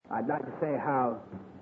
I'd like to say how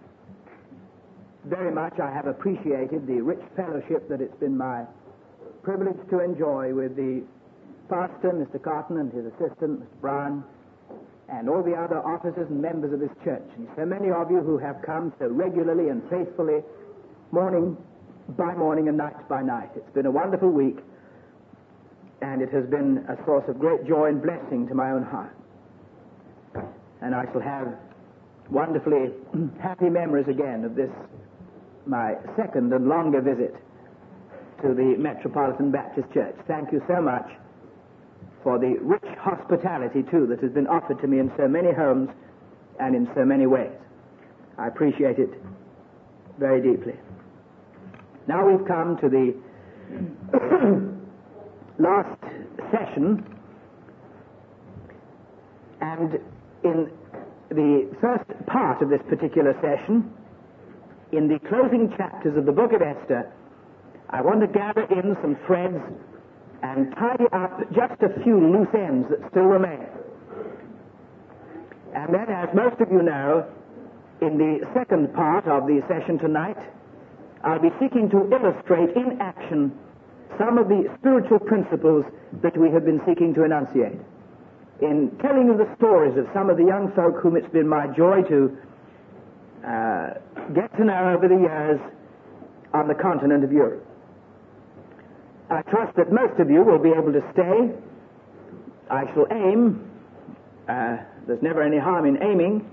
very much I have appreciated the rich fellowship that it's been my privilege to enjoy with the pastor, Mr. Cotton, and his assistant, Mr. Brown, and all the other officers and members of this church, and so many of you who have come so regularly and faithfully, morning by morning and night by night. It's been a wonderful week, and it has been a source of great joy and blessing to my own heart. And I shall have wonderfully happy memories again of this, my second and longer visit to the Metropolitan Baptist Church. Thank you so much for the rich hospitality, too, that has been offered to me in so many homes and in so many ways. I appreciate it very deeply. Now we've come to the last session, and in the first part of this particular session, in the closing chapters of the book of Esther, I want to gather in some threads and tidy up just a few loose ends that still remain. And then, as most of you know, in the second part of the session tonight, I'll be seeking to illustrate in action some of the spiritual principles that we have been seeking to enunciate, in telling you the stories of some of the young folk whom it's been my joy to get to know over the years on the continent of Europe. I trust that most of you will be able to stay. I shall aim, there's never any harm in aiming,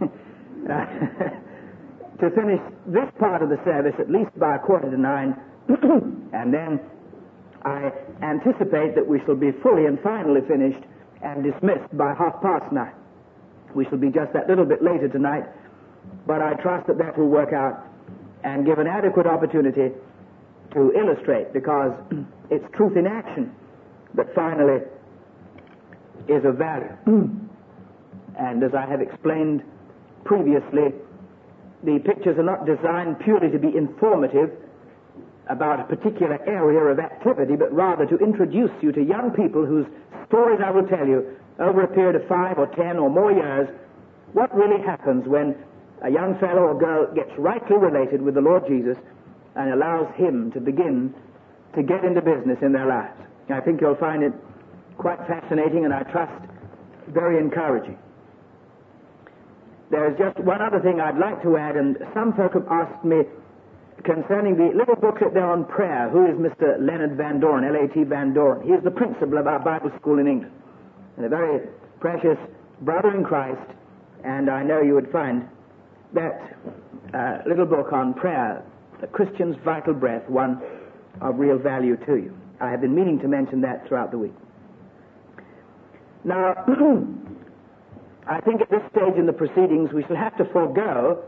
to finish this part of the service at least by 8:45, and then I anticipate that we shall be fully and finally finished and dismissed by 9:30. We shall be just that little bit later tonight, but I trust that that will work out and give an adequate opportunity to illustrate, because it's truth in action that finally is of value. And as I have explained previously, the pictures are not designed purely to be informative about a particular area of activity, but rather to introduce you to young people whose stories I will tell you over a period of 5 or 10 or more years, what really happens when a young fellow or girl gets rightly related with the Lord Jesus and allows Him to begin to get into business in their lives. I think you'll find it quite fascinating, and I trust very encouraging. There's just one other thing I'd like to add, and some folk have asked me concerning the little booklet there on prayer. Who is Mr. Leonard Van Doren, L.A.T. Van Doren? He is the principal of our Bible school in England, and a very precious brother in Christ, and I know you would find that little book on prayer, The Christian's Vital Breath, one of real value to you. I have been meaning to mention that throughout the week. Now, I think at this stage in the proceedings we shall have to forego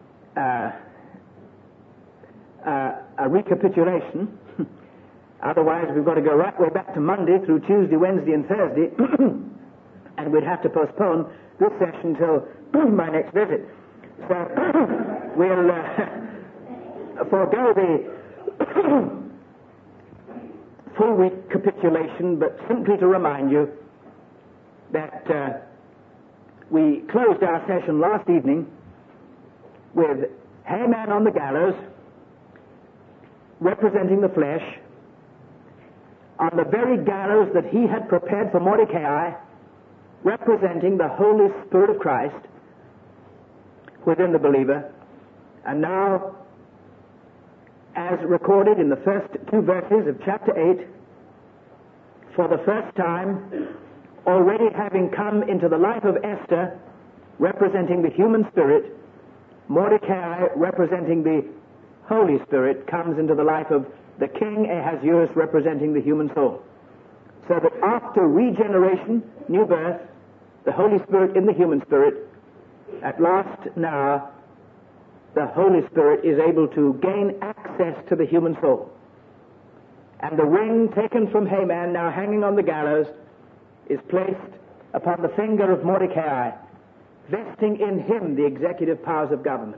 a recapitulation. Otherwise, we've got to go right way back to Monday through Tuesday, Wednesday, and Thursday, and we'd have to postpone this session till my next visit. So we'll forego the full recapitulation, but simply to remind you that we closed our session last evening with Haman on the gallows, representing the flesh, on the very gallows that he had prepared for Mordecai, representing the Holy Spirit of Christ within the believer. And now, as recorded in the first 2 verses of chapter 8, for the first time, already having come into the life of Esther, representing the human spirit, Mordecai, representing the Holy Spirit, comes into the life of the king Ahasuerus, representing the human soul. So that after regeneration, new birth, the Holy Spirit in the human spirit, at last now the Holy Spirit is able to gain access to the human soul. And the ring taken from Haman, now hanging on the gallows, is placed upon the finger of Mordecai, vesting in him the executive powers of government.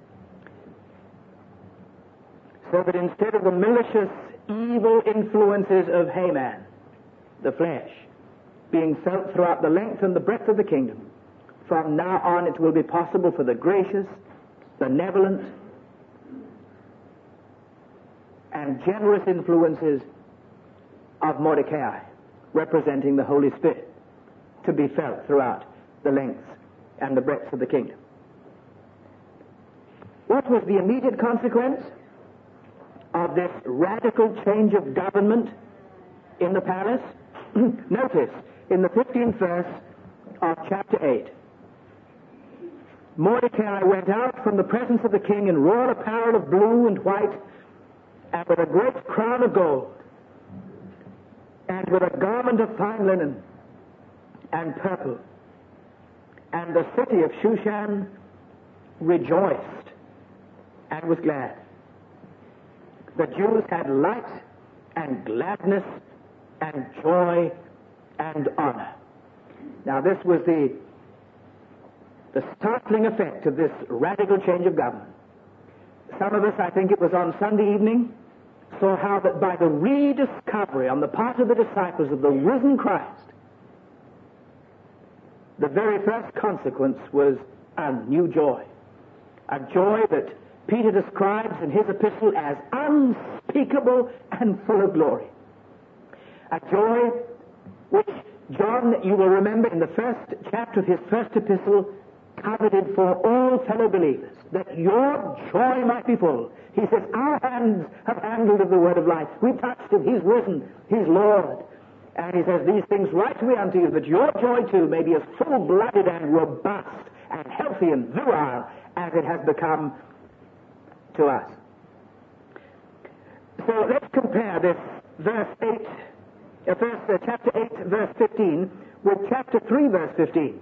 So that instead of the malicious, evil influences of Haman, the flesh, being felt throughout the length and the breadth of the kingdom, from now on it will be possible for the gracious, benevolent, and generous influences of Mordecai, representing the Holy Spirit, to be felt throughout the lengths and the breadths of the kingdom. What was the immediate consequence of this radical change of government in the palace? Notice, in the 15th verse of chapter 8, Mordecai went out from the presence of the king in royal apparel of blue and white, and with a great crown of gold, and with a garment of fine linen and purple. And the city of Shushan rejoiced and was glad. The Jews had light and gladness and joy and honor. Now this was the startling effect of this radical change of government. Some of us, I think it was on Sunday evening, saw how that by the rediscovery on the part of the disciples of the risen Christ, the very first consequence was a new joy. A joy that Peter describes in his epistle as unspeakable and full of glory. A joy which John, you will remember in the first chapter of his first epistle, coveted for all fellow believers, that your joy might be full. He says, our hands have handled of the word of life. We touched him. He's risen. He's Lord. And he says, these things write we unto you, that your joy too may be as full-blooded and robust and healthy and virile as it has become to us. So let's compare this chapter 8, verse 15, with chapter 3, verse 15.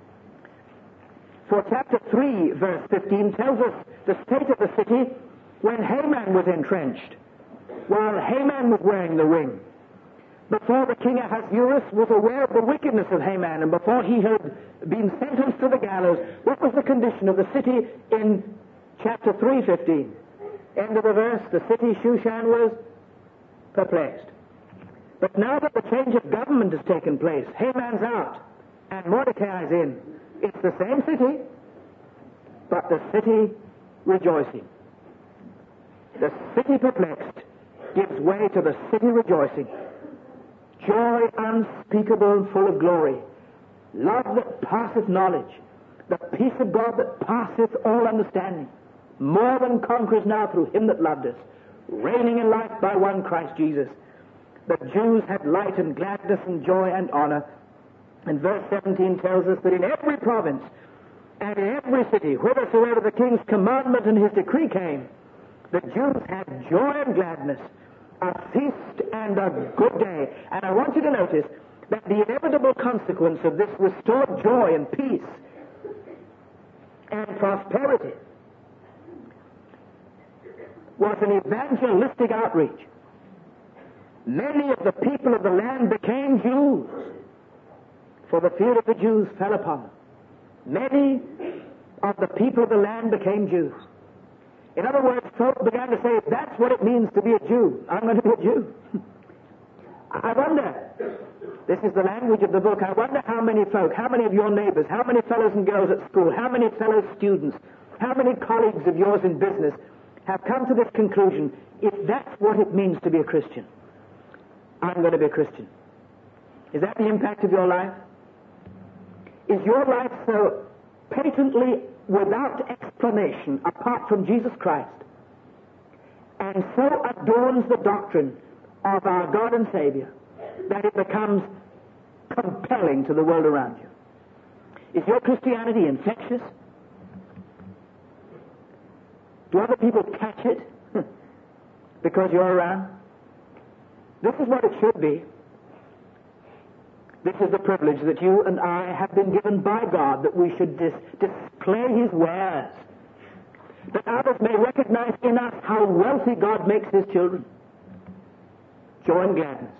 For chapter 3, verse 15 tells us the state of the city when Haman was entrenched, while Haman was wearing the ring. Before the king Ahasuerus was aware of the wickedness of Haman, and before he had been sentenced to the gallows, what was the condition of the city in chapter 3:15? End of the verse, the city Shushan was perplexed. But now that the change of government has taken place, Haman's out, and Mordecai's in. It's the same city, but the city rejoicing. The city perplexed gives way to the city rejoicing. Joy unspeakable and full of glory. Love that passeth knowledge. The peace of God that passeth all understanding. More than conquerors now through him that loved us. Reigning in life by one Christ Jesus. The Jews had light and gladness and joy and honor. And verse 17 tells us that in every province and in every city, whithersoever the king's commandment and his decree came, the Jews had joy and gladness, a feast and a good day. And I want you to notice that the inevitable consequence of this restored joy and peace and prosperity was an evangelistic outreach. Many of the people of the land became Jews, for the fear of the Jews fell upon them. Many of the people of the land became Jews. In other words, folk began to say, that's what it means to be a Jew. I'm going to be a Jew. I wonder, this is the language of the book, I wonder how many folk, how many of your neighbors, how many fellows and girls at school, how many fellow students, how many colleagues of yours in business have come to this conclusion, if that's what it means to be a Christian, I'm going to be a Christian. Is that the impact of your life? Is your life so patently without explanation apart from Jesus Christ, and so adorns the doctrine of our God and Savior that it becomes compelling to the world around you? Is your Christianity infectious? Do other people catch it because you're around? This is what it should be. This is the privilege that you and I have been given by God, that we should display his wares, that others may recognize in us how wealthy God makes his children. Joy and gladness.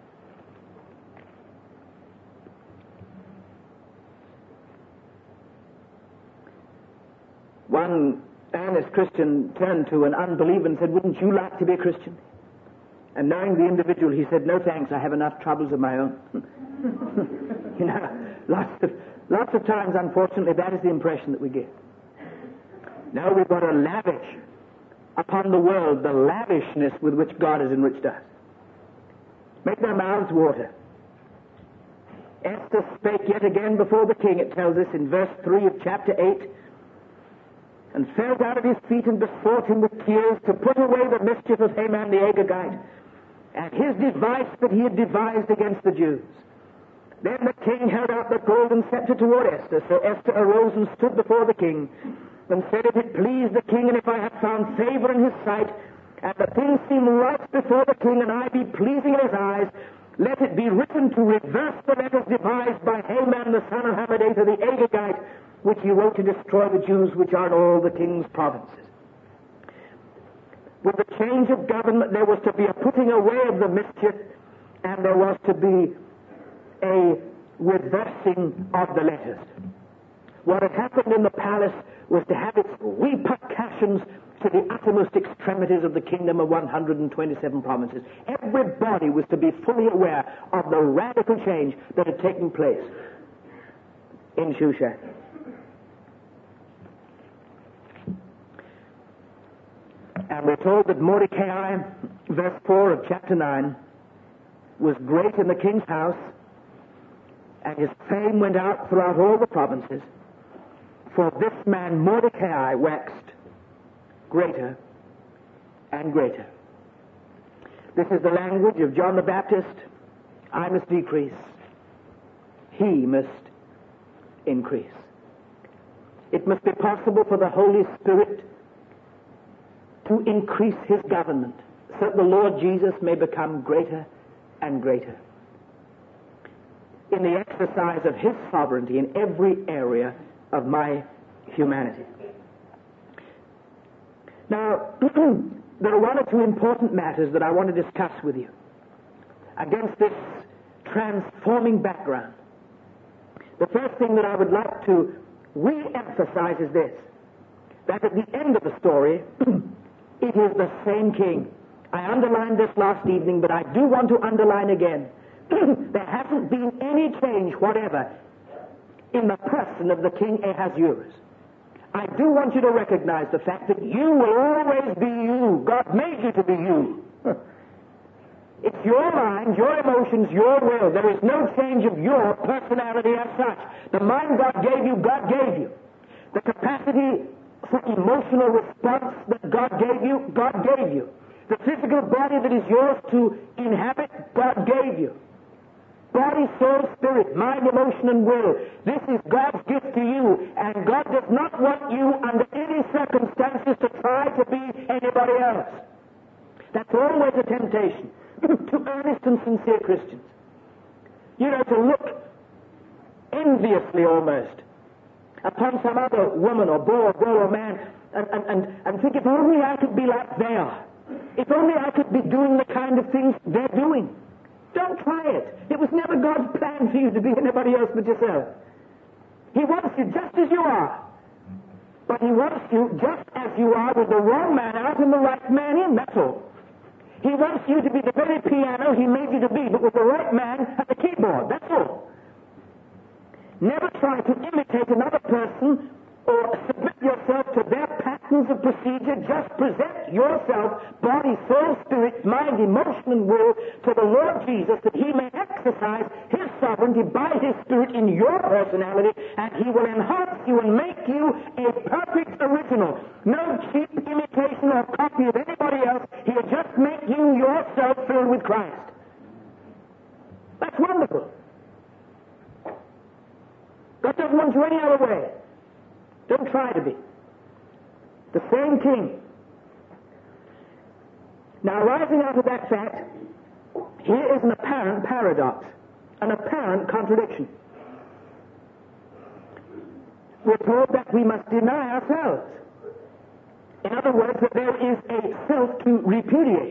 One earnest Christian turned to an unbeliever and said, wouldn't you like to be a Christian? And knowing the individual, he said, no thanks, I have enough troubles of my own. You know, lots of times, unfortunately, that is the impression that we get. No, we've got to lavish upon the world the lavishness with which God has enriched us. Make their mouths water. Esther spake yet again before the king, it tells us in verse 3 of chapter 8, and fell down at his feet and besought him with tears to put away the mischief of Haman the Agagite, and his device that he had devised against the Jews. Then the king held out the golden scepter toward Esther. So Esther arose and stood before the king, and said, If it please the king, and if I have found favor in his sight, and the thing seem right before the king, and I be pleasing in his eyes, let it be written to reverse the letters devised by Haman the son of Hammedatha the Agagite, which he wrote to destroy the Jews which are in all the king's provinces. With the change of government, there was to be a putting away of the mischief, and there was to be a reversing of the letters. What had happened in the palace was to have its repercussions to the uttermost extremities of the kingdom of 127 provinces. Everybody was to be fully aware of the radical change that had taken place in Shushan. And we're told that Mordecai, verse 4 of chapter 9, was great in the king's house, and his fame went out throughout all the provinces. For this man Mordecai waxed greater and greater. This is the language of John the Baptist. I must decrease, he must increase. It must be possible for the Holy Spirit to increase his government, so that the Lord Jesus may become greater and greater in the exercise of his sovereignty in every area of my humanity. Now, there are one or two important matters that I want to discuss with you against this transforming background. The first thing that I would like to re-emphasize is this, that at the end of the story, it is the same king. I underlined this last evening, but I do want to underline again. There hasn't been any change whatever in the person of the King Ahasuerus. I do want you to recognize the fact that you will always be you. God made you to be you. It's your mind, your emotions, your will. There is no change of your personality as such. The mind God gave you, God gave you. The capacity for emotional response that God gave you, God gave you. The physical body that is yours to inhabit, God gave you. Body, soul, spirit, mind, emotion, and will. This is God's gift to you, and God does not want you under any circumstances to try to be anybody else. That's always a temptation to earnest and sincere Christians. You know, to look enviously almost upon some other woman or boy or girl or man and think, if only I could be like they are. If only I could be doing the kind of things they're doing. Don't try it. It was never God's plan for you to be anybody else but yourself. He wants you just as you are. But he wants you just as you are, with the wrong man out and the right man in, that's all. He wants you to be the very piano he made you to be, but with the right man at the keyboard, that's all. Never try to imitate another person or submit yourself to their patterns of procedure. Just present yourself, body, soul, spirit, mind, emotion, and will, to the Lord Jesus, that he may exercise his sovereignty by his Spirit in your personality, and he will enhance you and make you a perfect original. No cheap imitation or copy of anybody else. He'll just make you yourself filled with Christ. That's wonderful. God doesn't want you any other way. Don't try to be. The same king. Now, arising out of that fact, here is an apparent paradox, an apparent contradiction. We're told that we must deny ourselves. In other words, that there is a self to repudiate.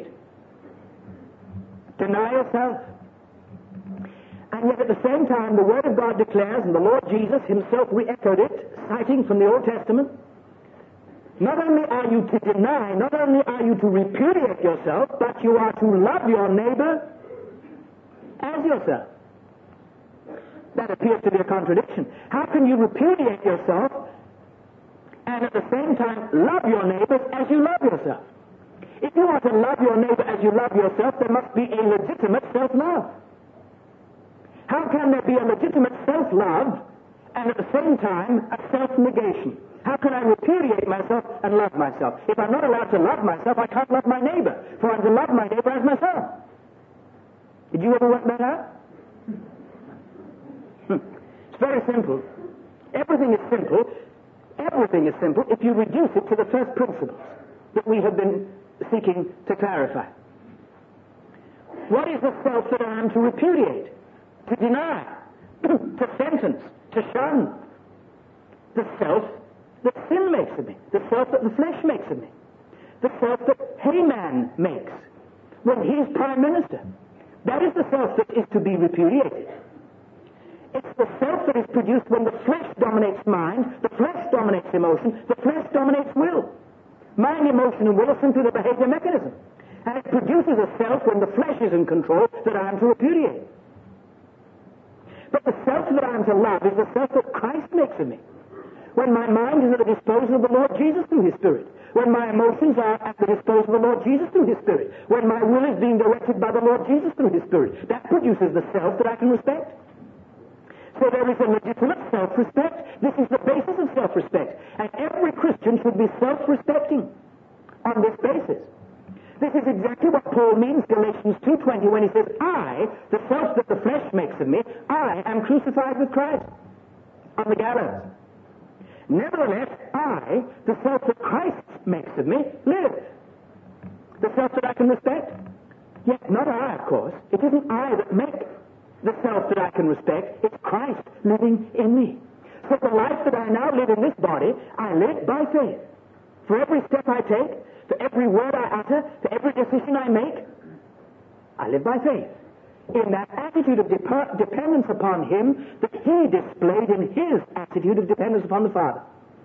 Deny yourself. And yet at the same time, the Word of God declares, and the Lord Jesus himself re-echoed it, citing from the Old Testament, not only are you to deny, not only are you to repudiate yourself, but you are to love your neighbor as yourself. That appears to be a contradiction. How can you repudiate yourself and at the same time love your neighbors as you love yourself? If you are to love your neighbor as you love yourself, there must be a legitimate self-love. How can there be a legitimate self-love and at the same time a self-negation? How can I repudiate myself and love myself? If I'm not allowed to love myself, I can't love my neighbor, for I'm to love my neighbor as myself. Did you ever work that out? It's very simple. Everything is simple. Everything is simple if you reduce it to the first principles that we have been seeking to clarify. What is the self that I am to repudiate, to deny, to sentence, to shun? The self that sin makes of me, the self that the flesh makes of me, the self that Haman makes when he's prime minister. That is the self that is to be repudiated. It's the self that is produced when the flesh dominates mind, the flesh dominates emotion, the flesh dominates will. Mind, emotion, and will are simply the behavior mechanism. And it produces a self when the flesh is in control that I am to repudiate. But the self that I am to love is the self that Christ makes of me. When my mind is at the disposal of the Lord Jesus through His Spirit. When my emotions are at the disposal of the Lord Jesus through His Spirit. When my will is being directed by the Lord Jesus through His Spirit. That produces the self that I can respect. So there is a legitimate self-respect. This is the basis of self-respect. And every Christian should be self-respecting on this basis. This is exactly what Paul means, Galatians 2:20, when he says, I, the self that the flesh makes of me, I am crucified with Christ on the gallows. Nevertheless, I, the self that Christ makes of me, live. The self that I can respect. Yet not I, of course. It isn't I that make the self that I can respect. It's Christ living in me. So the life that I now live in this body, I live by faith. For every step I take, for every word I utter, for every decision I make, I live by faith. In that attitude of dependence upon Him that He displayed in His attitude of dependence upon the Father.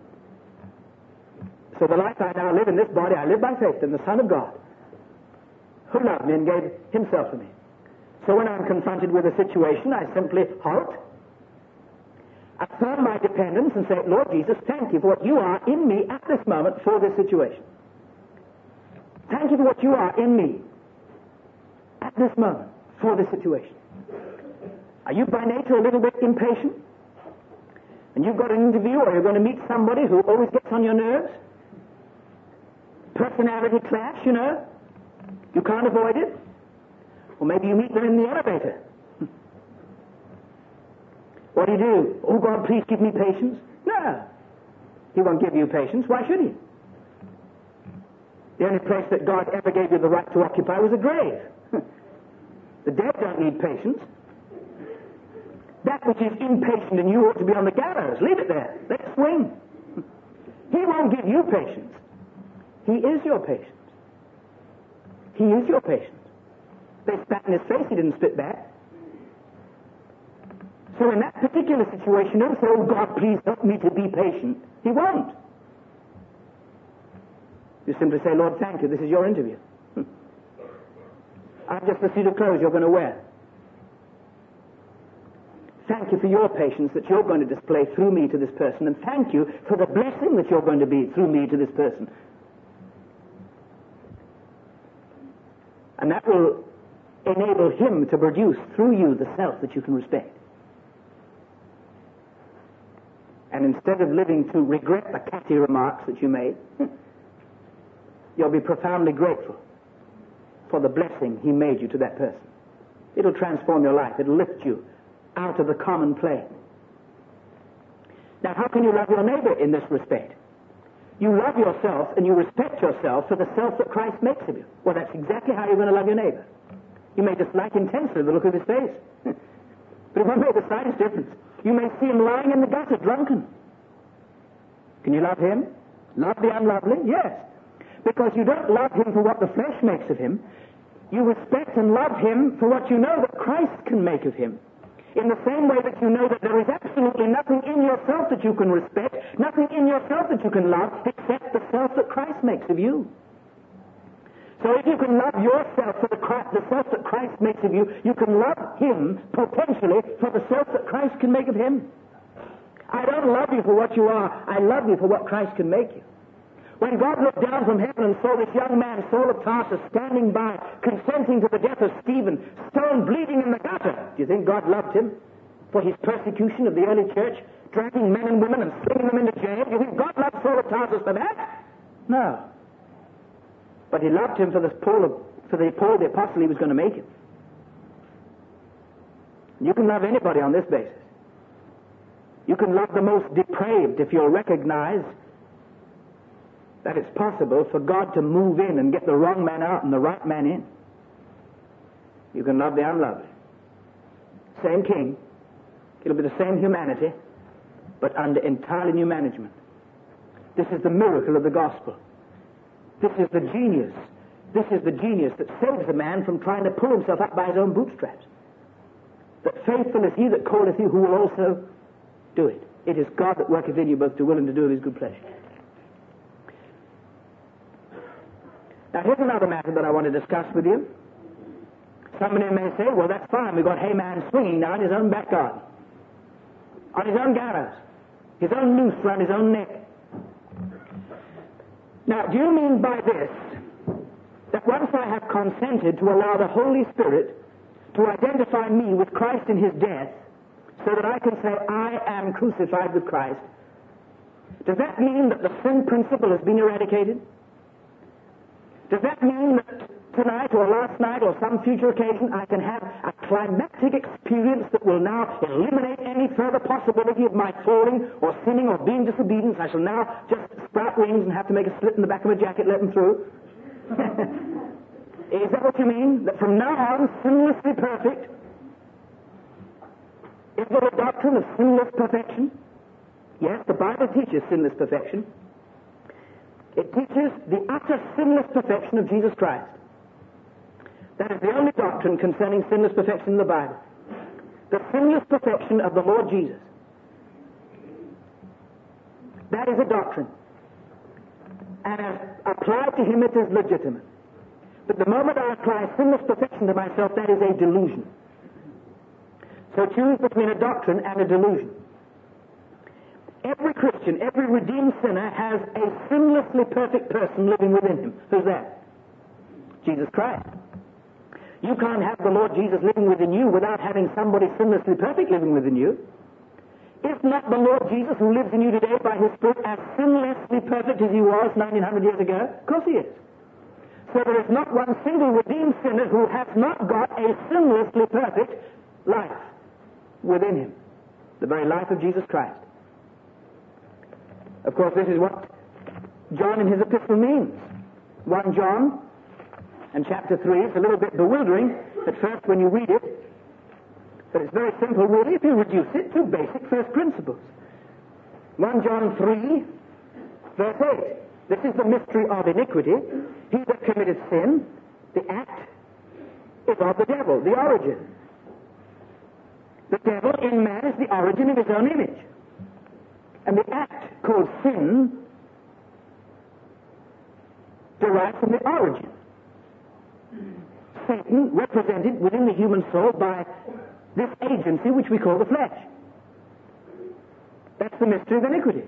So the life I now live in this body, I live by faith in the Son of God, who loved me and gave Himself for me. So when I'm confronted with a situation, I simply halt, affirm my dependence and say, Lord Jesus, thank you for what you are in me at this moment for this situation. Thank you for what you are in me at this moment for this situation. Are you by nature a little bit impatient? And you've got an interview or you're going to meet somebody who always gets on your nerves? Personality clash, you know? You can't avoid it. Or maybe you meet them in the elevator. What do? Oh, God, please give me patience. No. He won't give you patience. Why should He? The only place that God ever gave you the right to occupy was a grave. The dead don't need patience. That which is impatient and you ought to be on the gallows, leave it there. Let it swing. He won't give you patience. He is your patience. He is your patience. They spat in His face, He didn't spit back. So in that particular situation, don't say, oh God, please help me to be patient. He won't. You simply say, Lord, thank you, this is your interview. I'm just the suit of clothes you're going to wear. Thank you for your patience that you're going to display through me to this person, and thank you for the blessing that you're going to be through me to this person. And that will enable Him to produce through you the self that you can respect. And instead of living to regret the catty remarks that you made, you'll be profoundly grateful for the blessing He made you to that person. It'll transform your life. It'll lift you out of the common plane. Now, how can you love your neighbor in this respect? You love yourself and you respect yourself for the self that Christ makes of you. Well, that's exactly how you're going to love your neighbor. You may dislike intensely the look of his face, but it won't make the slightest difference. You may see him lying in the gutter, drunken. Can you love him? Love the unlovely? Yes. Because you don't love him for what the flesh makes of him. You respect and love him for what you know that Christ can make of him. In the same way that you know that there is absolutely nothing in yourself that you can respect, nothing in yourself that you can love, except the self that Christ makes of you. So if you can love yourself for the self that Christ makes of you, you can love him potentially for the self that Christ can make of him. I don't love you for what you are. I love you for what Christ can make you. When God looked down from heaven and saw this young man, Saul of Tarsus, standing by, consenting to the death of Stephen, stone bleeding in the gutter, do you think God loved him for his persecution of the early church, dragging men and women and slinging them into jail? Do you think God loved Saul of Tarsus for that? No. But he loved him for the Paul the apostle he was going to make him. You can love anybody on this basis. You can love the most depraved if you'll recognize that it's possible for God to move in and get the wrong man out and the right man in. You can love the unlovely. Same king. It'll be the same humanity, but under entirely new management. This is the miracle of the gospel. This is the genius. This is the genius that saves a man from trying to pull himself up by his own bootstraps. That faithful is he that calleth you, who will also do it. It is God that worketh in you both to will and to do of his good pleasure. Now here's another matter that I want to discuss with you. Somebody may say, well, that's fine. We've got Haman swinging now in his own back garden, on his own gallows, his own noose around his own neck. Now, do you mean by this that once I have consented to allow the Holy Spirit to identify me with Christ in his death, so that I can say, I am crucified with Christ, does that mean that the sin principle has been eradicated? Does that mean that tonight or last night or some future occasion I can have a climactic experience that will now eliminate any further possibility of my falling or sinning or being disobedient? I shall now just sprout wings and have to make a slit in the back of my jacket, let them through. Is that what you mean? That from now on, sinlessly perfect? Is there a doctrine of sinless perfection? Yes, the Bible teaches sinless perfection. It teaches the utter sinless perfection of Jesus Christ. That is the only doctrine concerning sinless perfection in the Bible. The sinless perfection of the Lord Jesus. That is a doctrine. And as applied to him, it is legitimate. But the moment I apply sinless perfection to myself, that is a delusion. So choose between a doctrine and a delusion. Every Christian, every redeemed sinner has a sinlessly perfect person living within him. Who's that? Jesus Christ. You can't have the Lord Jesus living within you without having somebody sinlessly perfect living within you. Is not the Lord Jesus who lives in you today by his Spirit as sinlessly perfect as he was 1900 years ago? Of course he is. So there is not one single redeemed sinner who has not got a sinlessly perfect life within him. The very life of Jesus Christ. Of course, this is what John in his epistle means. 1 John and chapter 3. It's a little bit bewildering at first when you read it, but it's very simple, really, if you reduce it to basic first principles. 1 John 3, verse 8. This is the mystery of iniquity. He that committeth sin, the act, is of the devil, the origin. The devil in man is the origin of his own image. And the act called sin derives from the origin. Satan represented within the human soul by this agency which we call the flesh. That's the mystery of iniquity.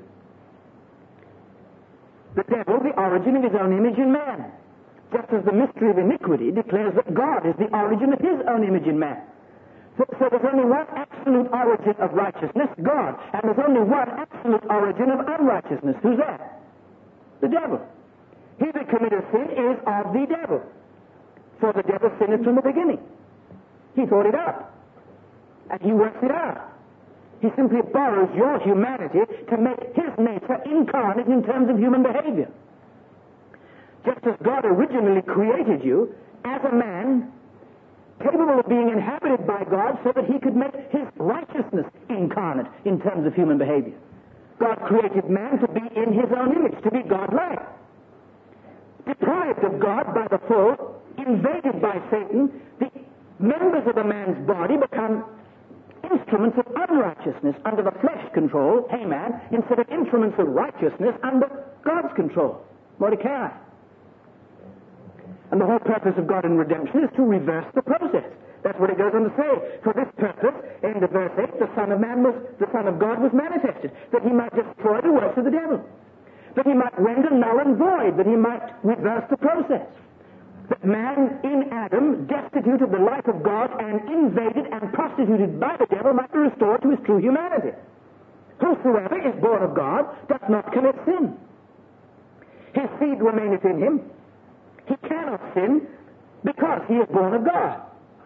The devil, the origin of his own image in man. Just as the mystery of iniquity declares that God is the origin of his own image in man. So there's only one absolute origin of righteousness, God. And there's only one absolute origin of unrighteousness. Who's that? The devil. He that committeth sin is of the devil. For the devil sinned from the beginning. He thought it up. And he works it out. He simply borrows your humanity to make his nature incarnate in terms of human behavior. Just as God originally created you as a man capable of being inhabited by God so that he could make his righteousness incarnate in terms of human behavior. God created man to be in his own image, to be God-like. Deprived of God by the fall, invaded by Satan, the members of a man's body become instruments of unrighteousness under the flesh control, Haman, instead of instruments of righteousness under God's control, Mordecai. And the whole purpose of God in redemption is to reverse the process. That's what it goes on to say. For this purpose, end of verse 8, the Son of God was manifested, that he might destroy the works of the devil, that he might render null and void, that he might reverse the process. That man in Adam, destitute of the life of God and invaded and prostituted by the devil, might be restored to his true humanity. Whosoever is born of God does not commit sin. His seed remaineth in him. He cannot sin because he is born of God.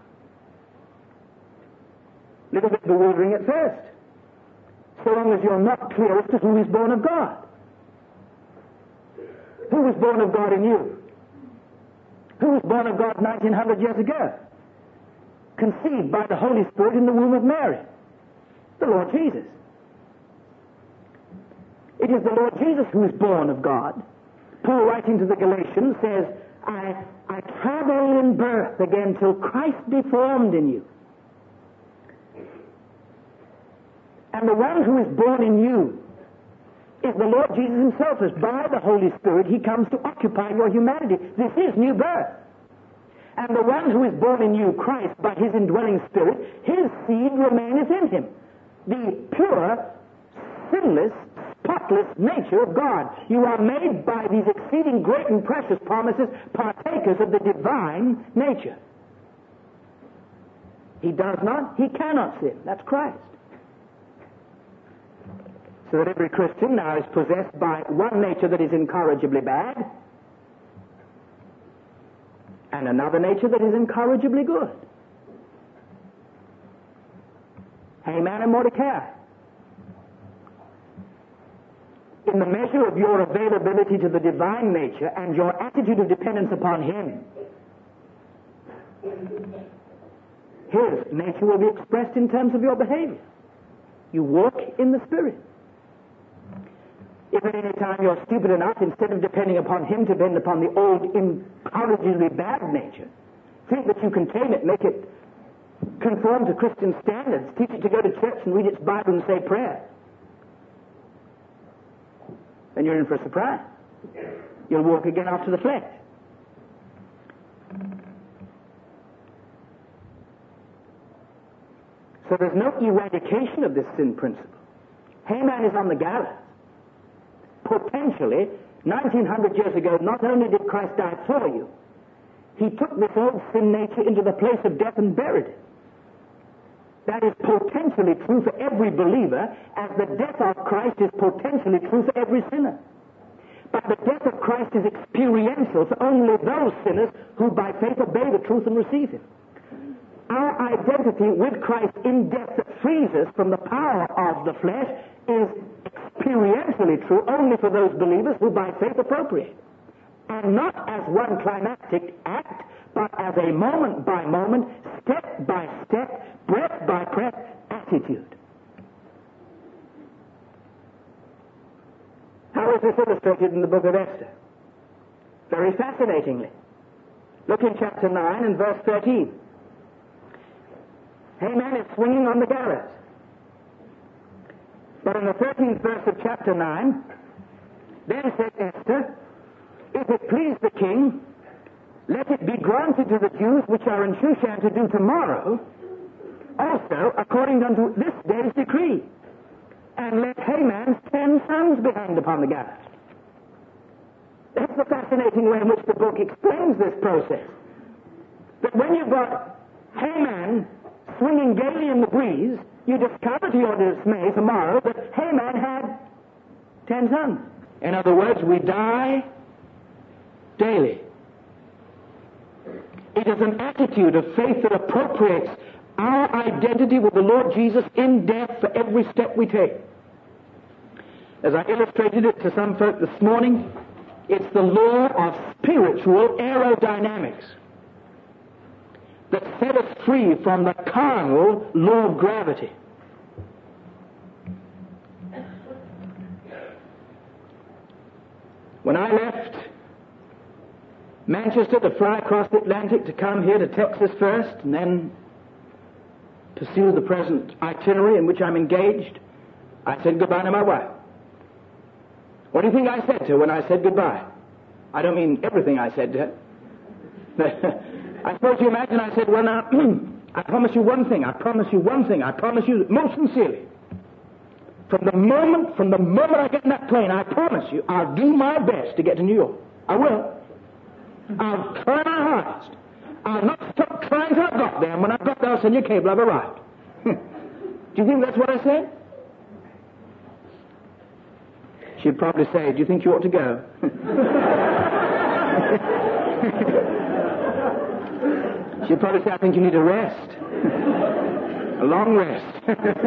A little bit bewildering at first, so long as you're not clear as to who is born of God. Who was born of God in you? Who was born of God 1900 years ago? Conceived by the Holy Spirit in the womb of Mary. The Lord Jesus. It is the Lord Jesus who is born of God. Paul, writing to the Galatians, says, I travail in birth again till Christ be formed in you. And the one who is born in you is the Lord Jesus himself, as by the Holy Spirit he comes to occupy your humanity. This is new birth. And the one who is born in you, Christ, by his indwelling Spirit, his seed remaineth in him. The pure, sinless, spotless nature of God. You are made by these exceeding great and precious promises partakers of the divine nature. He does not, he cannot sin. That's Christ. So that every Christian now is possessed by one nature that is incorrigibly bad and another nature that is incorrigibly good. Haman and Mordecai. In the measure of your availability to the divine nature and your attitude of dependence upon him, his nature will be expressed in terms of your behavior. You walk in the Spirit. If at any time you're stupid enough, instead of depending upon him, to depend upon the old, incorrigibly bad nature, think that you can tame it, make it conform to Christian standards, teach it to go to church and read its Bible and say prayer, then you're in for a surprise. You'll walk again after the flesh. So there's no eradication of this sin principle. Haman is on the gallows. Potentially, 1900 years ago, not only did Christ die for you, he took this old sin nature into the place of death and buried it. That is potentially true for every believer, as the death of Christ is potentially true for every sinner. But the death of Christ is experiential for only those sinners who by faith obey the truth and receive him. Our identity with Christ in death that frees us from the power of the flesh is experientially true only for those believers who by faith appropriate. And not as one climactic act, but as a moment by moment, step by step, breath by breath attitude. How is this illustrated in the book of Esther? Very fascinatingly. Look in chapter 9 and verse 13. Haman is swinging on the gallows. But in the 13th verse of chapter 9, then said Esther, if it please the king, let it be granted to the Jews which are in Shushan to do tomorrow, also according unto this day's decree, and let Haman's 10 sons be hanged upon the gallows. That's the fascinating way in which the book explains this process. That when you've got Haman swinging gaily in the breeze, you discover to your dismay tomorrow that Haman had 10 sons. In other words, we die daily. It is an attitude of faith that appropriates our identity with the Lord Jesus in death for every step we take. As I illustrated it to some folk this morning, it's the law of spiritual aerodynamics that set us free from the carnal law of gravity. When I left Manchester to fly across the Atlantic to come here to Texas first and then pursue the present itinerary in which I'm engaged, I said goodbye to my wife. What do you think I said to her when I said goodbye? I don't mean everything I said to her. I suppose you imagine I said, well now, I promise you one thing, I promise you one thing, I promise you most sincerely. From the moment I get in that plane, I promise you, I'll do my best to get to New York. I will. I'll try my hardest. I'll not stop trying till I've got there, and when I've got there, I'll send you a cable, I've arrived. Do you think that's what I said? She'd probably say, do you think you ought to go? She'd probably say, I think you need a rest. A long rest.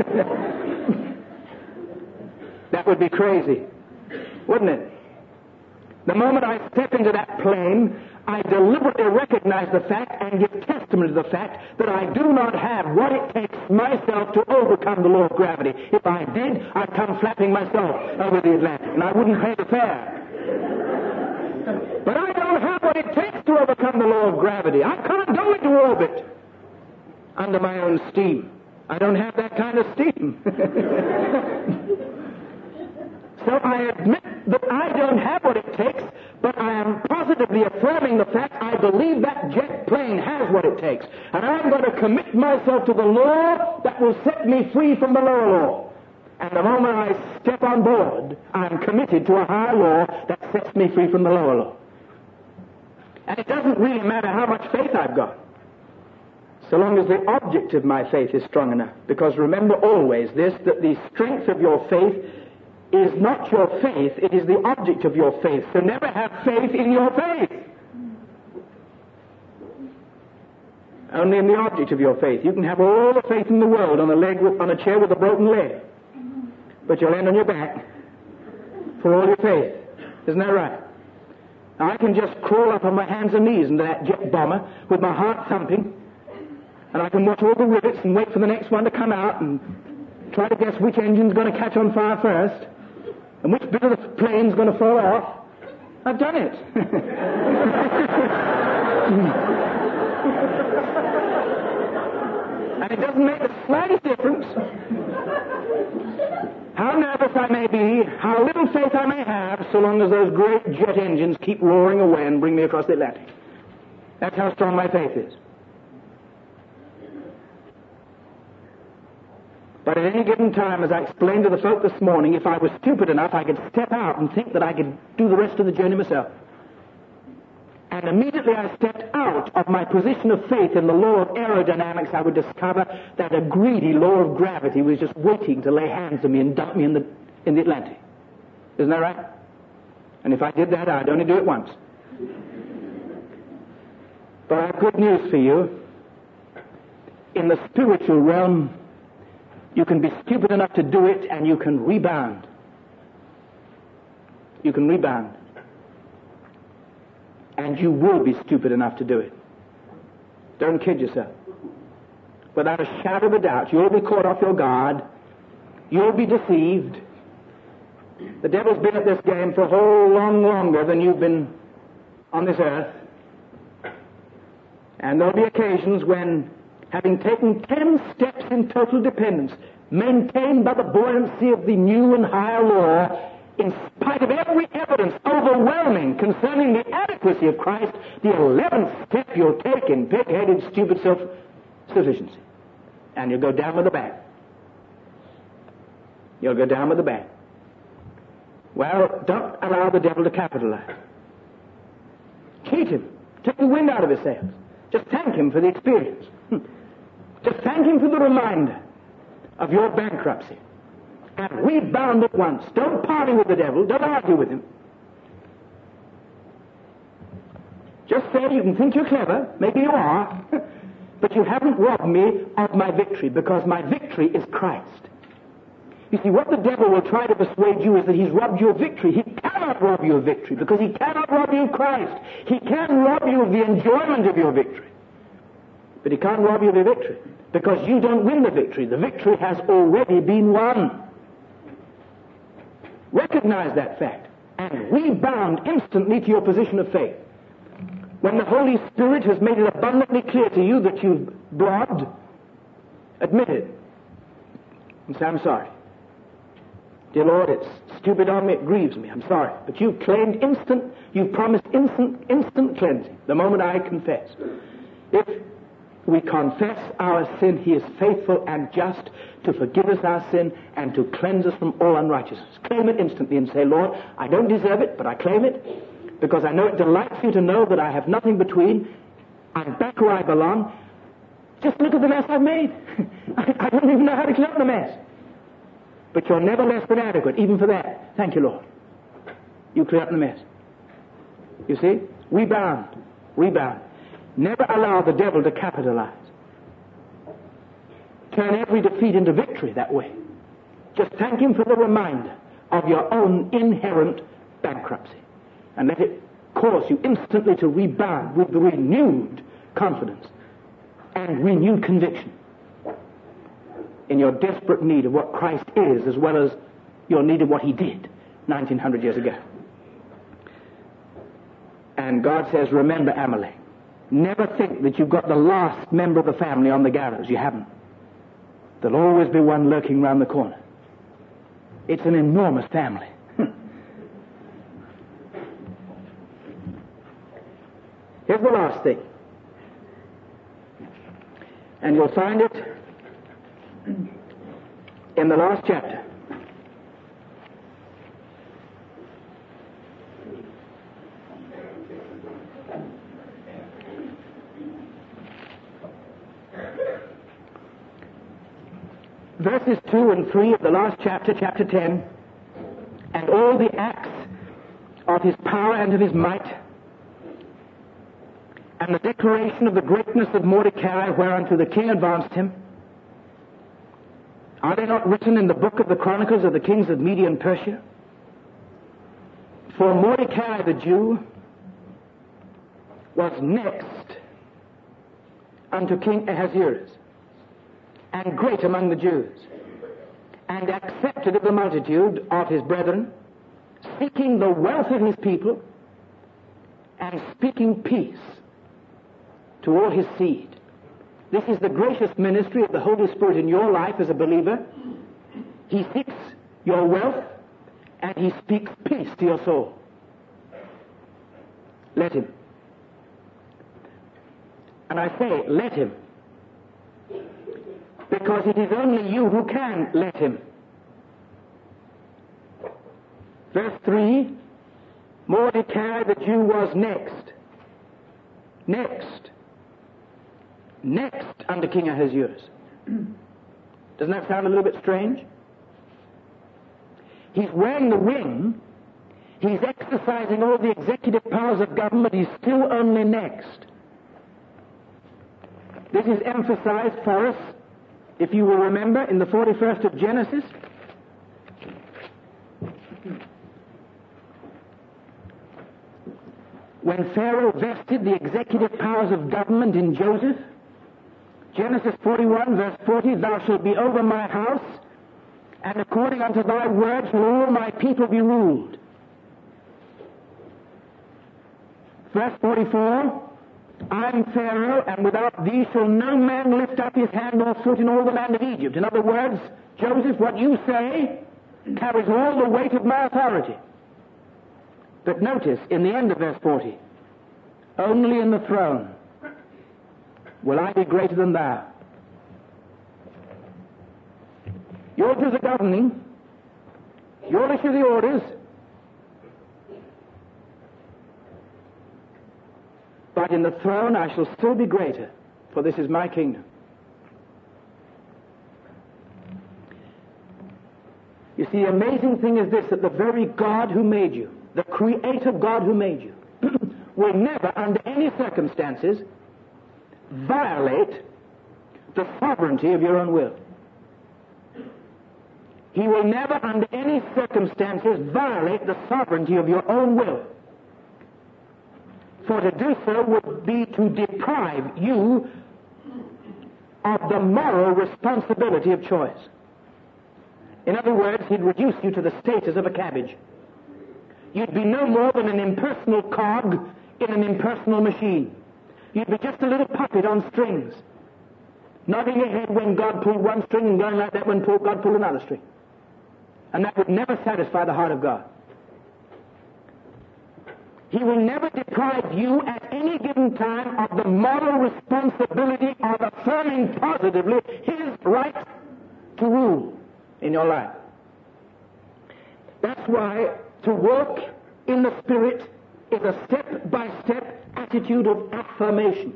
That would be crazy, wouldn't it? The moment I step into that plane, I deliberately recognize the fact and give testimony to the fact that I do not have what it takes myself to overcome the law of gravity. If I did, I'd come flapping myself over the Atlantic, and I wouldn't pay the fare. But I don't have what it takes to overcome the law of gravity. I can't go into orbit under my own steam. I don't have that kind of steam. So I admit that I don't have what it takes, but I am positively affirming the fact I believe that jet plane has what it takes. And I'm going to commit myself to the law that will set me free from the lower law. And the moment I step on board, I'm committed to a higher law that sets me free from the lower law. And it doesn't really matter how much faith I've got, so long as the object of my faith is strong enough. Because remember always this, that the strength of your faith is not your faith, it is the object of your faith. So never have faith in your faith. Only in the object of your faith. You can have all the faith in the world on a chair with a broken leg, but you'll end on your back for all your faith. Isn't that right? Now, I can just crawl up on my hands and knees into that jet bomber with my heart thumping, and I can watch all the rivets and wait for the next one to come out and try to guess which engine's going to catch on fire first and which bit of the plane's going to fall off. I've done it. And it doesn't make the slightest difference how nervous I may be, how little faith I may have, so long as those great jet engines keep roaring away and bring me across the Atlantic. That's how strong my faith is. But at any given time, as I explained to the folk this morning, if I was stupid enough, I could step out and think that I could do the rest of the journey myself. And immediately I stepped out of my position of faith in the law of aerodynamics, I would discover that a greedy law of gravity was just waiting to lay hands on me and dump me in the Atlantic. Isn't that right? And if I did that, I'd only do it once. But I have good news for you. In the spiritual realm, you can be stupid enough to do it, and you can rebound. You can rebound. And you will be stupid enough to do it. Don't kid yourself. Without a shadow of a doubt, you'll be caught off your guard. You'll be deceived. The devil's been at this game for a whole long longer than you've been on this earth. And there'll be occasions when, having taken 10 steps in total dependence, maintained by the buoyancy of the new and higher law, in spite of every evidence overwhelming concerning the adequacy of Christ, the 11th step you'll take in pig-headed, stupid self-sufficiency. And you'll go down with a bang. You'll go down with a bang. Well, don't allow the devil to capitalize. Cheat him. Take the wind out of his sails. Just thank him for the experience. Just thank him for the reminder of your bankruptcy. And rebound at once. Don't party with the devil. Don't argue with him. Just say you can think you're clever. Maybe you are. But you haven't robbed me of my victory, because my victory is Christ. You see, what the devil will try to persuade you is that he's robbed you of victory. He cannot rob you of victory, because he cannot rob you of Christ. He can rob you of the enjoyment of your victory. But he can't rob you of your victory, because you don't win the victory. The victory has already been won. Recognize that fact and rebound instantly to your position of faith. When the Holy Spirit has made it abundantly clear to you that you've blobbed, admit it and say, I'm sorry. Dear Lord, it's stupid on me, it grieves me, I'm sorry. But you've promised instant cleansing the moment I confess. If we confess our sin, he is faithful and just to forgive us our sin and to cleanse us from all unrighteousness. Claim it instantly and say, Lord, I don't deserve it, but I claim it because I know it delights you to know that I have nothing between. I'm back where I belong. Just look at the mess I've made. I don't even know how to clean up the mess. But you're never less than adequate, even for that. Thank you, Lord. You clear up the mess. You see? Rebound. Never allow the devil to capitalize. Turn every defeat into victory that way. Just thank him for the reminder of your own inherent bankruptcy. And let it cause you instantly to rebound with renewed confidence and renewed conviction in your desperate need of what Christ is, as well as your need of what he did 1900 years ago. And God says, remember Amalek. Never think that you've got the last member of the family on the gallows. You haven't. There'll always be one lurking round the corner. It's an enormous family. Here's the last thing. And you'll find it in the last chapter. Verses 2 and 3 of the last chapter, chapter 10, and all the acts of his power and of his might, and the declaration of the greatness of Mordecai whereunto the king advanced him, are they not written in the book of the Chronicles of the kings of Media and Persia? For Mordecai the Jew was next unto King Ahasuerus, and great among the Jews, and accepted of the multitude of his brethren, seeking the wealth of his people, and speaking peace to all his seed. This is the gracious ministry of the Holy Spirit in your life as a believer. He seeks your wealth, and he speaks peace to your soul. Let him. And I say, let him. Because it is only you who can let him. Verse 3, Mordecai the Jew was next unto King Ahasuerus. Doesn't that sound a little bit strange? He's wearing the ring, he's exercising all the executive powers of government, he's still only next. This is emphasized for us, if you will remember, in the 41st of Genesis. When Pharaoh vested the executive powers of government in Joseph, Genesis 41, verse 40, thou shalt be over my house, and according unto thy words will all my people be ruled. Verse 44, I am Pharaoh, and without thee shall no man lift up his hand or foot in all the land of Egypt. In other words, Joseph, what you say carries all the weight of my authority. But notice, in the end of verse 40, only in the throne will I be greater than thou. You'll do the governing, you'll issue the orders, but in the throne I shall still be greater, for this is my kingdom. You see, the amazing thing is this, that the very God who made you, the creator God who made you, will never, under any circumstances, violate the sovereignty of your own will. He will never, under any circumstances, violate the sovereignty of your own will. For to do so would be to deprive you of the moral responsibility of choice. In other words, he'd reduce you to the status of a cabbage. You'd be no more than an impersonal cog in an impersonal machine. You'd be just a little puppet on strings, nodding your head when God pulled one string and going like that when God pulled another string. And that would never satisfy the heart of God. He will never deprive you at any given time of the moral responsibility of affirming positively His right to rule in your life. That's why to walk in the Spirit is a step-by-step attitude of affirmation.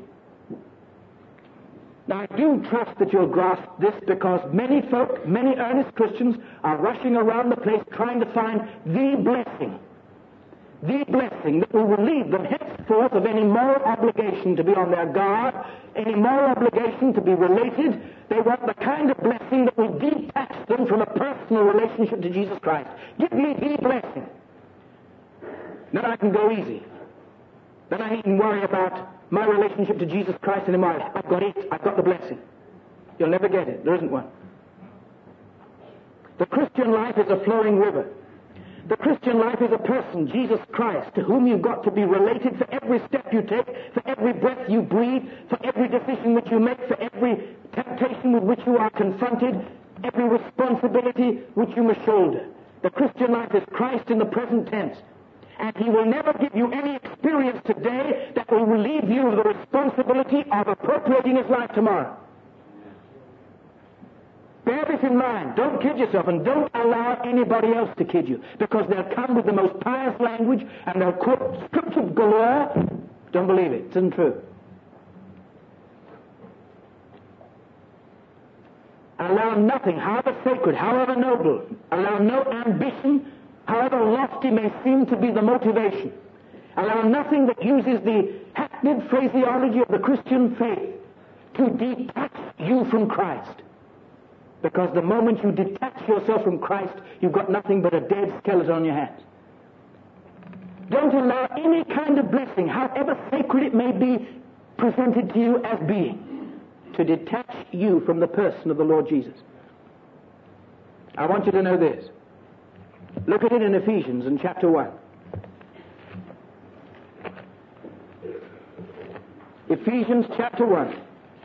Now, I do trust that you'll grasp this, because many folk, many earnest Christians, are rushing around the place trying to find the blessing that will relieve them henceforth of any moral obligation to be on their guard, any moral obligation to be related. They want the kind of blessing that will detach them from a personal relationship to Jesus Christ. Give me the blessing. Then I can go easy. Then I needn't worry about my relationship to Jesus Christ anymore. I've got it. I've got the blessing. You'll never get it. There isn't one. The Christian life is a flowing river. The Christian life is a person, Jesus Christ, to whom you've got to be related for every step you take, for every breath you breathe, for every decision which you make, for every temptation with which you are confronted, every responsibility which you must shoulder. The Christian life is Christ in the present tense. And He will never give you any experience today that will relieve you of the responsibility of appropriating His life tomorrow. Bear this in mind. Don't kid yourself, and don't allow anybody else to kid you, because they'll come with the most pious language and they'll quote scripture galore. Don't believe it. It isn't true. Allow nothing, however sacred, however noble, allow no ambition, however lofty may seem to be the motivation. Allow nothing that uses the hackneyed phraseology of the Christian faith to detach you from Christ. Because the moment you detach yourself from Christ, you've got nothing but a dead skeleton on your hands. Don't allow any kind of blessing, however sacred it may be presented to you as being, to detach you from the person of the Lord Jesus. I want you to know this. Look at it in Ephesians in chapter 1. Ephesians chapter 1.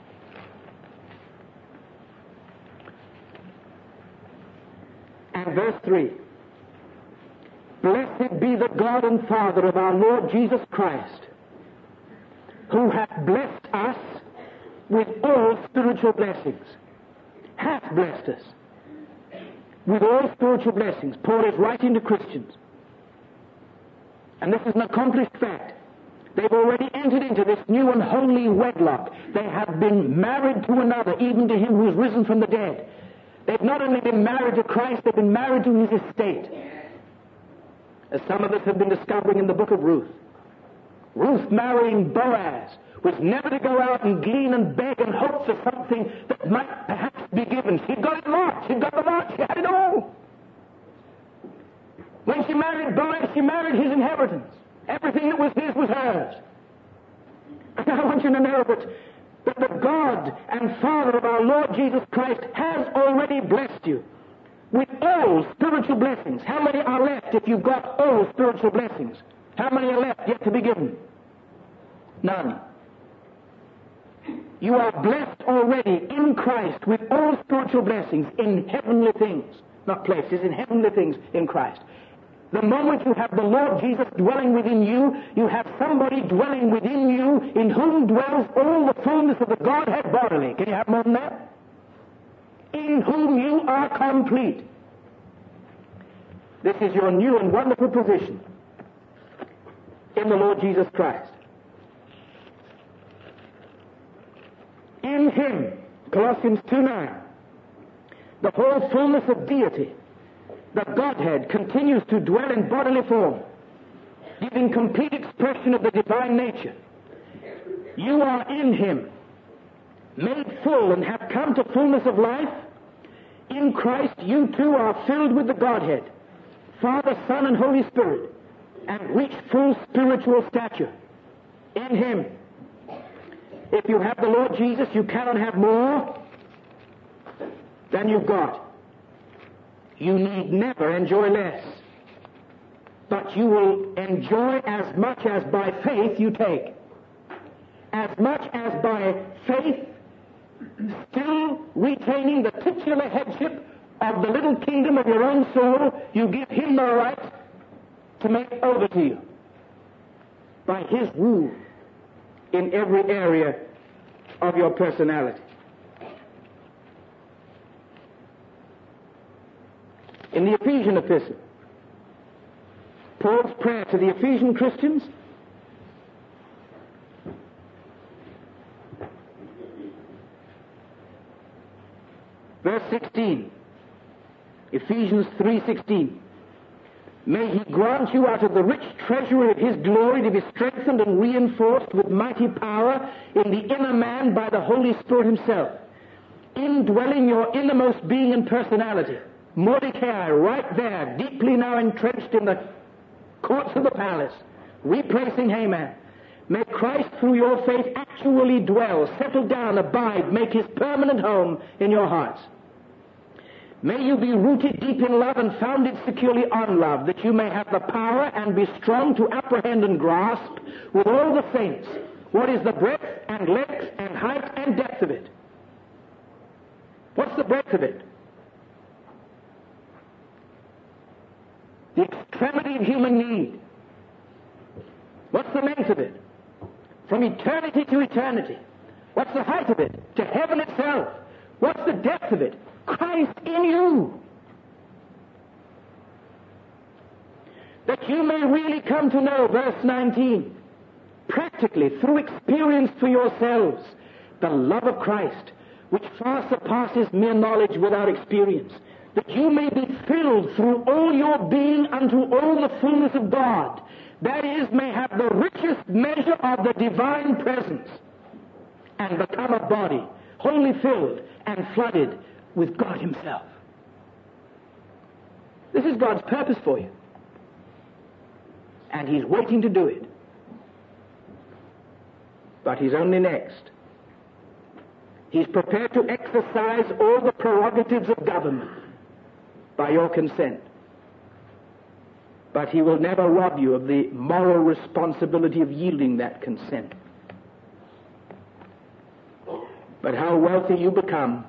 And verse 3. Blessed be the God and Father of our Lord Jesus Christ, who hath blessed us with all spiritual blessings. Hath blessed us with all spiritual blessings. Paul is writing to Christians. And this is an accomplished fact. They've already entered into this new and holy wedlock. They have been married to another, even to Him who is risen from the dead. They've not only been married to Christ, they've been married to His estate. As some of us have been discovering in the book of Ruth. Ruth marrying Boaz was never to go out and glean and beg and hope for something that might perhaps be given. She'd got it marked. She'd got the mark. She had it all. When she married Boaz, she married his inheritance. Everything that was his was hers. And I want you to know that the God and Father of our Lord Jesus Christ has already blessed you with all spiritual blessings. How many are left if you've got all spiritual blessings? How many are left yet to be given? None. You are blessed already in Christ with all spiritual blessings in heavenly things. Not places, in heavenly things in Christ. The moment you have the Lord Jesus dwelling within you, you have somebody dwelling within you in whom dwells all the fullness of the Godhead bodily. Can you have more than that? In whom you are complete. This is your new and wonderful position in the Lord Jesus Christ. In Him, Colossians 2:9, the whole fullness of deity, the Godhead, continues to dwell in bodily form, giving complete expression of the divine nature. You are in Him, made full and have come to fullness of life. In Christ you too are filled with the Godhead, Father, Son, and Holy Spirit, and reach full spiritual stature. In Him. If you have the Lord Jesus, you cannot have more than you've got. You need never enjoy less. But you will enjoy as much as by faith you take. As much as by faith, still retaining the titular headship of the little kingdom of your own soul, you give him the right to make over to you by his rule in every area of your personality. In the Ephesian epistle, Paul's prayer to the Ephesian Christians, verse 16, Ephesians 3:16. May he grant you out of the rich treasury of his glory to be strengthened and reinforced with mighty power in the inner man by the Holy Spirit himself, indwelling your innermost being and personality. Mordecai, right there, deeply now entrenched in the courts of the palace, replacing Haman. May Christ, through your faith, actually dwell, settle down, abide, make his permanent home in your hearts. May you be rooted deep in love and founded securely on love, that you may have the power and be strong to apprehend and grasp with all the saints what is the breadth and length and height and depth of it. What's the breadth of it? The extremity of human need. What's the length of it? From eternity to eternity. What's the height of it? To heaven itself. What's the depth of it? Christ in you. That you may really come to know, verse 19, practically, through experience for yourselves, the love of Christ, which far surpasses mere knowledge without experience. That you may be filled through all your being unto all the fullness of God. That is, may have the richest measure of the divine presence and become a body, wholly filled and flooded with God himself. This is God's purpose for you. And he's waiting to do it. But he's only next. He's prepared to exercise all the prerogatives of government by your consent. But he will never rob you of the moral responsibility of yielding that consent. But how wealthy you become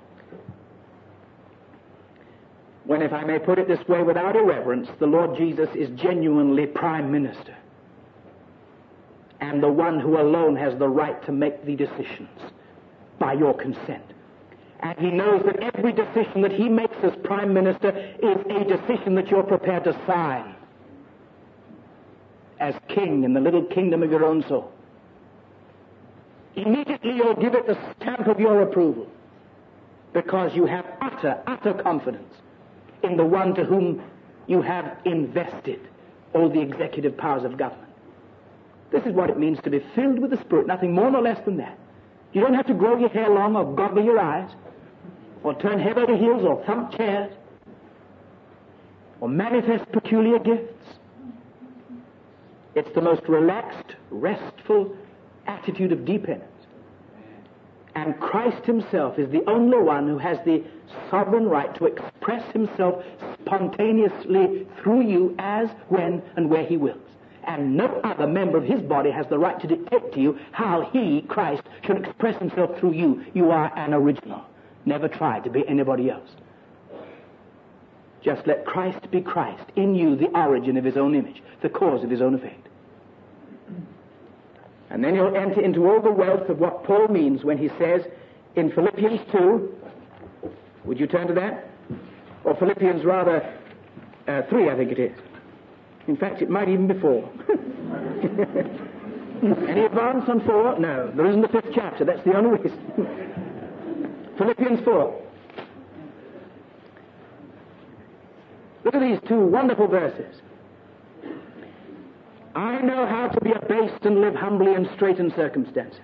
when, if I may put it this way without irreverence, the Lord Jesus is genuinely Prime Minister and the one who alone has the right to make the decisions by your consent. And he knows that every decision that he makes as Prime Minister is a decision that you're prepared to sign as king in the little kingdom of your own soul. Immediately you'll give it the stamp of your approval because you have utter confidence in the one to whom you have invested all the executive powers of government. This is what it means to be filled with the Spirit, nothing more nor less than that. You don't have to grow your hair long or goggle your eyes or turn head over heels or thump chairs or manifest peculiar gifts. It's the most relaxed, restful attitude of dependence. And Christ himself is the only one who has the sovereign right to express himself spontaneously through you as, when, and where he wills. And no other member of his body has the right to dictate to you how he, Christ, should express himself through you. You are an original. Never try to be anybody else. Just let Christ be Christ, in you the origin of his own image, the cause of his own effect. And then you'll enter into all the wealth of what Paul means when he says in Philippians 2, would you turn to that? Or Philippians rather 3, I think it is. In fact, it might even be 4. Any advance on 4? No, there isn't the 5th chapter. That's the only reason. Philippians 4. Look at these 2 wonderful verses. I know how to be abased and live humbly in straitened circumstances.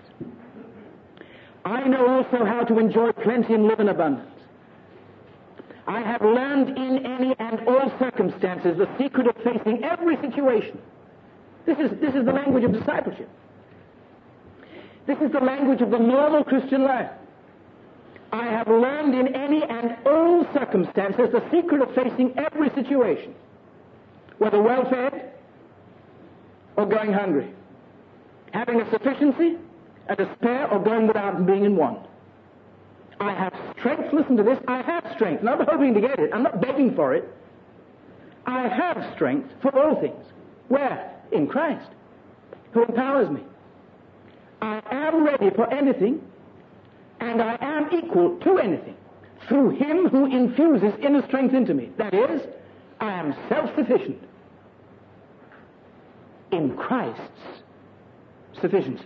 I know also how to enjoy plenty and live in abundance. I have learned in any and all circumstances the secret of facing every situation. This is the language of discipleship. This is the language of the normal Christian life. I have learned in any and all circumstances the secret of facing every situation, whether well-fed or going hungry, having a sufficiency, a despair, or going without and being in want. I have strength, listen to this, I have strength. I'm not hoping to get it. I'm not begging for it. I have strength for all things. Where? In Christ, who empowers me. I am ready for anything, and I am equal to anything through him who infuses inner strength into me. That is, I am self-sufficient in Christ's sufficiency.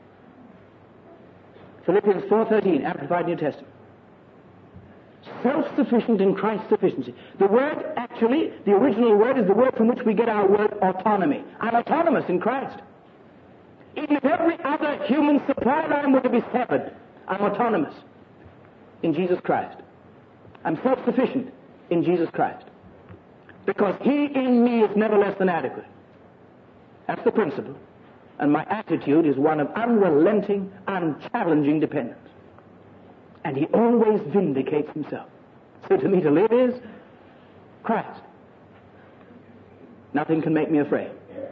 Philippians 4:13, Amplified New Testament. Self-sufficient in Christ's sufficiency. The word, actually, the original word is the word from which we get our word autonomy. I'm autonomous in Christ. Even if every other human supply line were to be severed, I'm autonomous in Jesus Christ. I'm self-sufficient in Jesus Christ. Because he in me is never less than adequate. That's the principle. And my attitude is one of unrelenting, unchallenging dependence. And he always vindicates himself. So to me to live is Christ. Nothing can make me afraid.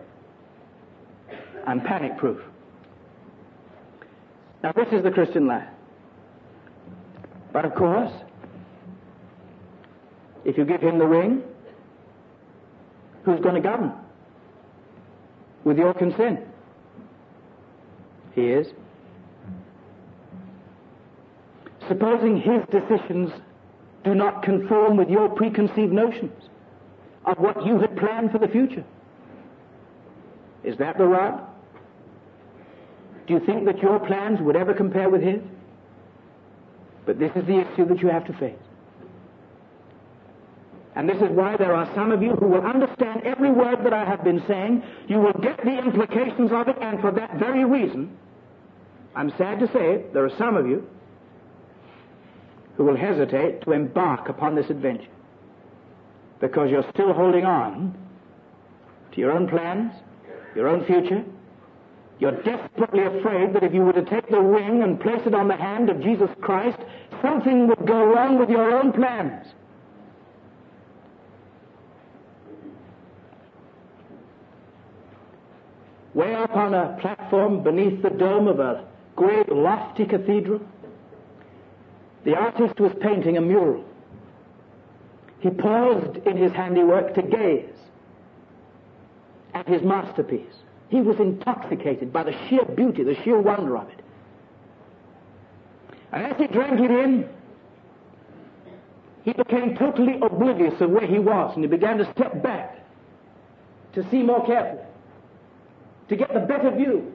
I'm panic-proof. Now this is the Christian life. But of course, if you give him the ring, who's going to govern? With your consent. He is. Supposing his decisions do not conform with your preconceived notions of what you had planned for the future. Is that the rod? Do you think that your plans would ever compare with his? But this is the issue that you have to face. And this is why there are some of you who will understand every word that I have been saying. You will get the implications of it, and for that very reason, I'm sad to say it, there are some of you who will hesitate to embark upon this adventure because you're still holding on to your own plans, your own future. You're desperately afraid that if you were to take the ring and place it on the hand of Jesus Christ, something would go wrong with your own plans. Way up on a platform beneath the dome of a great lofty cathedral, the artist was painting a mural. He paused in his handiwork to gaze at his masterpiece. He was intoxicated by the sheer beauty, the sheer wonder of it. And as he drank it in, he became totally oblivious of where he was, and he began to step back to see more carefully, to get the better view.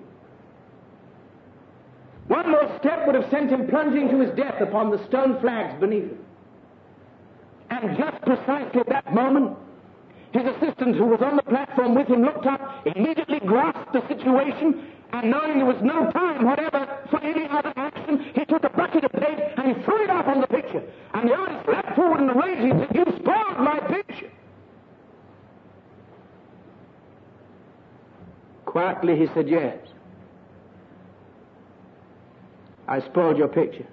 One more step would have sent him plunging to his death upon the stone flags beneath him. And just precisely at that moment, his assistant, who was on the platform with him, looked up, immediately grasped the situation, and knowing there was no time whatever for any other action, he took a bucket of paint and he threw it up on the picture. And the artist leapt forward in a rage and said, "You spoiled my picture." Quietly he said, "Yes, I spoiled your picture.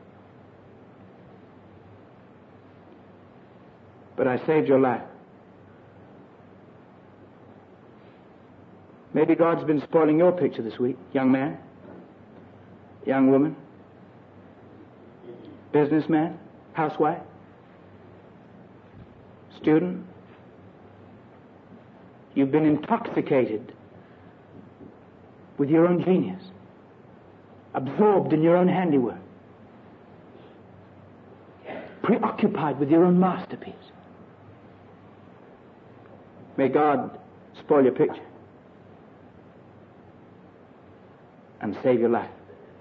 But I saved your life." Maybe God's been spoiling your picture this week, young man, young woman, businessman, housewife, student. You've been intoxicated with your own genius, absorbed in your own handiwork, preoccupied with your own masterpiece. May God spoil your picture and save your life.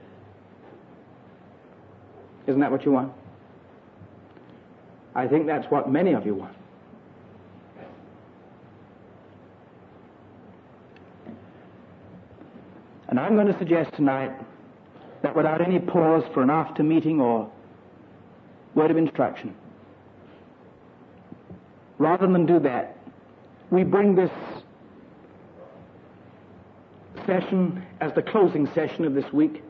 Isn't that what you want? I think that's what many of you want. And I'm going to suggest tonight that without any pause for an after meeting or word of instruction, rather than do that, we bring this session as the closing session of this week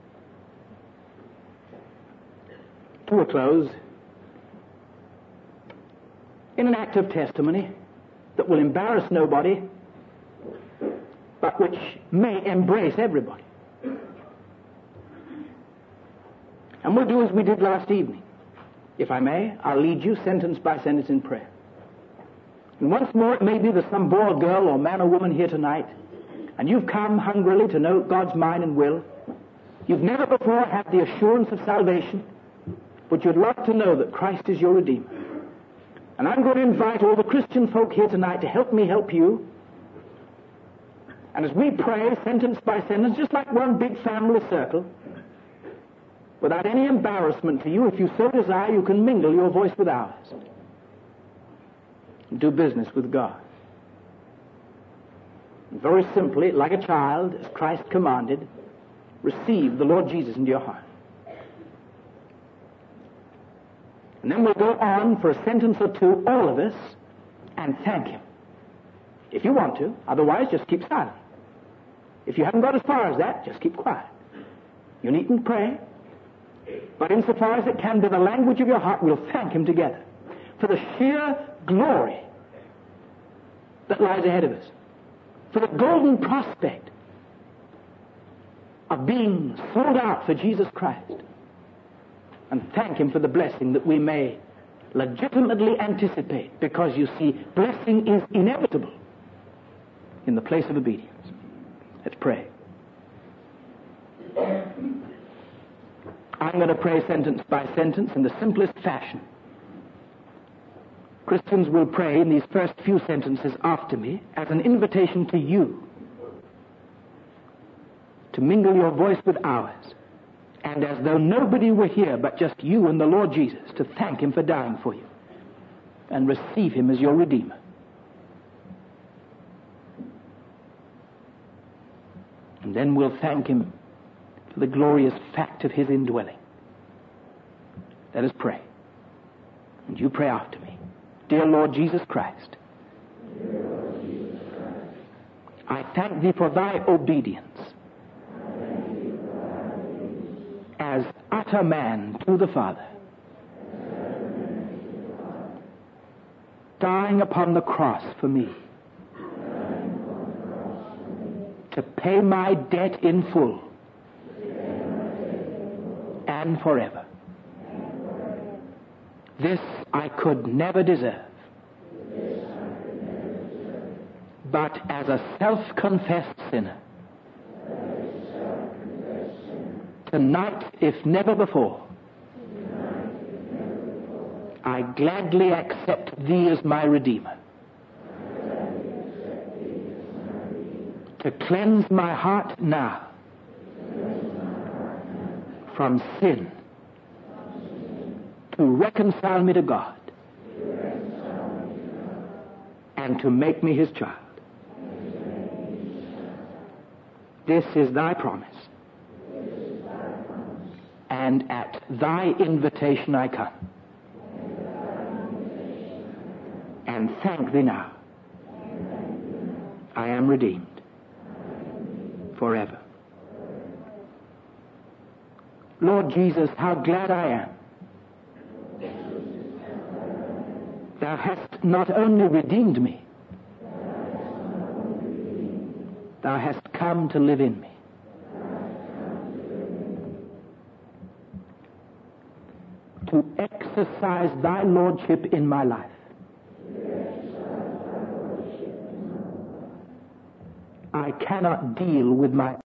to a close in an act of testimony that will embarrass nobody, but which may embrace everybody. And we'll do as we did last evening. if I may, I'll lead you sentence by sentence in prayer. And once more, it may be there's some boy or girl or man or woman here tonight, and you've come hungrily to know God's mind and will. You've never before had the assurance of salvation, but you'd love to know that Christ is your Redeemer. And I'm going to invite all the Christian folk here tonight to help me help you. And as we pray, sentence by sentence, just like one big family circle, without any embarrassment to you, if you so desire, you can mingle your voice with ours and do business with God. And very simply, like a child, as Christ commanded, receive the Lord Jesus into your heart. And then we'll go on for a sentence or two, all of us, and thank Him. If you want to. Otherwise, just keep silent. If you haven't got as far as that, just keep quiet. You needn't pray. But insofar as it can be the language of your heart, we'll thank Him together for the sheer glory that lies ahead of us, for the golden prospect of being sold out for Jesus Christ, and thank Him for the blessing that we may legitimately anticipate, because you see, blessing is inevitable in the place of obedience. Let's pray. I'm going to pray sentence by sentence in the simplest fashion. Christians will pray in these first few sentences after me as an invitation to you to mingle your voice with ours, and as though nobody were here but just you and the Lord Jesus, to thank Him for dying for you and receive Him as your Redeemer. And then we'll thank Him for the glorious fact of His indwelling. Let us pray. And you pray after me. Dear Lord Jesus Christ, I thank Thee for Thy obedience as utter man to the Father, dying upon the cross for me, to pay my debt in full and forever. This I could never deserve, but as a self-confessed sinner, tonight, if never before, I gladly accept Thee as my Redeemer, to cleanse my heart now from sin, to reconcile me to God, and to make me His child. This is Thy promise, and at Thy invitation I come, and thank Thee now. I am redeemed forever. Lord Jesus, how glad I am Thou hast not only redeemed me, Thou hast come to live in me. To exercise Thy Lordship in my life. I cannot deal with my